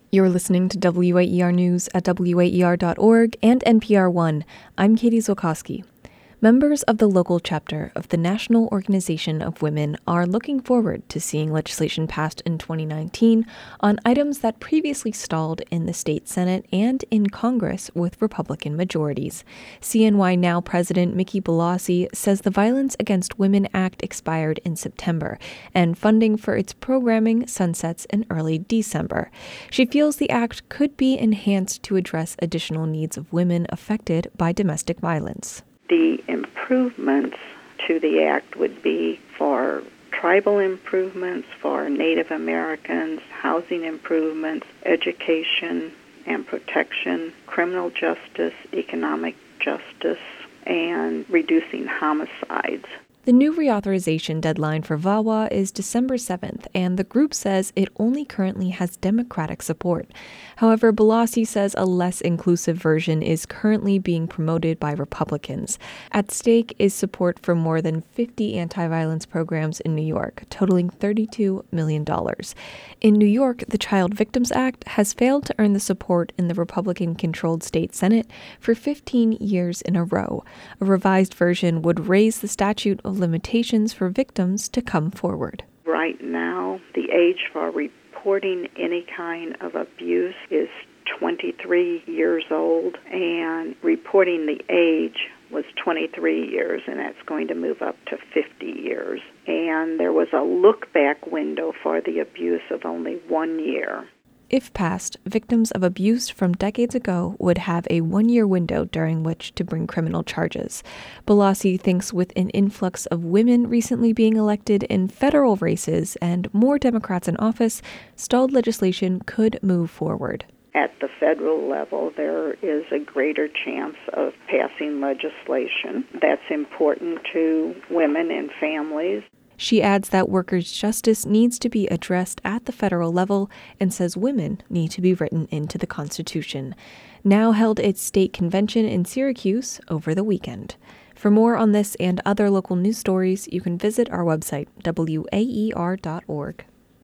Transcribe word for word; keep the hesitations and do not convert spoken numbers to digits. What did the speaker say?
You're listening to W A E R News at W A E R dot org and N P R One. I'm Katie Zolkowski. Members of the local chapter of the National Organization of Women are looking forward to seeing legislation passed in twenty nineteen on items that previously stalled in the state Senate and in Congress with Republican majorities. C N Y Now President Mickey Bellossi says the Violence Against Women Act expired in September, and funding for its programming sunsets in early December. She feels the act could be enhanced to address additional needs of women affected by domestic violence. The improvements to the act would be for tribal improvements, for Native Americans, housing improvements, education and protection, criminal justice, economic justice, and reducing homicides. The new reauthorization deadline for V A W A is December seventh, and the group says it only currently has Democratic support. However, Bellossi says a less inclusive version is currently being promoted by Republicans. At stake is support for more than fifty anti-violence programs in New York, totaling thirty-two million dollars. In New York, the Child Victims Act has failed to earn the support in the Republican-controlled state Senate for fifteen years in a row. A revised version would raise the statute of limitations for victims to come forward. Right now, the age for reporting any kind of abuse is twenty-three years old, and reporting the age was twenty-three years, and that's going to move up to fifty years. And there was a look-back window for the abuse of only one year. If passed, victims of abuse from decades ago would have a one-year window during which to bring criminal charges. Bellossi thinks with an influx of women recently being elected in federal races and more Democrats in office, stalled legislation could move forward. At the federal level, there is a greater chance of passing legislation that's important to women and families. She adds that workers' justice needs to be addressed at the federal level and says women need to be written into the Constitution. Now held its state convention in Syracuse over the weekend. For more on this and other local news stories, you can visit our website, W A E R dot org.